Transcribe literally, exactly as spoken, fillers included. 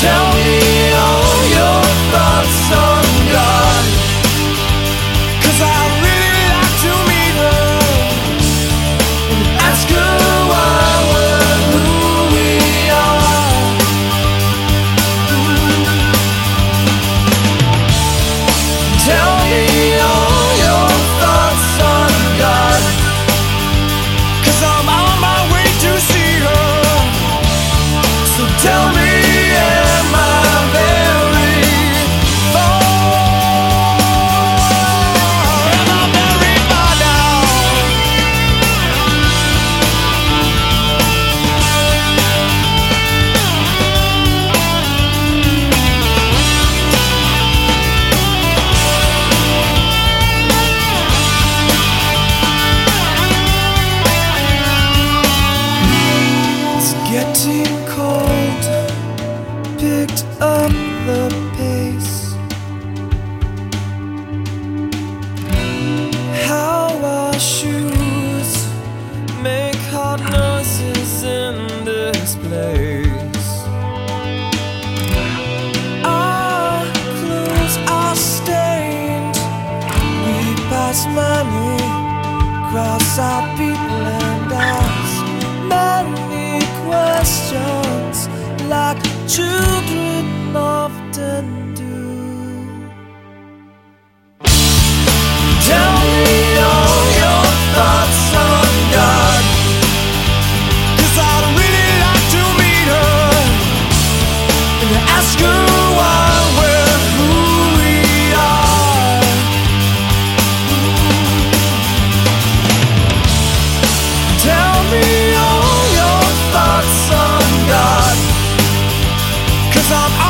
Tell me all your thoughts on God, 'cause I really like to meet her and ask her why we're who we are. Tell me all your thoughts on God, 'cause I'm on my way to see her. So tell me, am I very far? Am I very far down? It's getting cold, picked up the pace. How our shoes make hard noises in this place. Our clothes are stained, we pass money, cross our people and ask many questions like children often do. Tell me all your thoughts on God, 'cause I'd really like to meet her and ask her why we're who we are. Tell me all your thoughts on God, 'cause I'm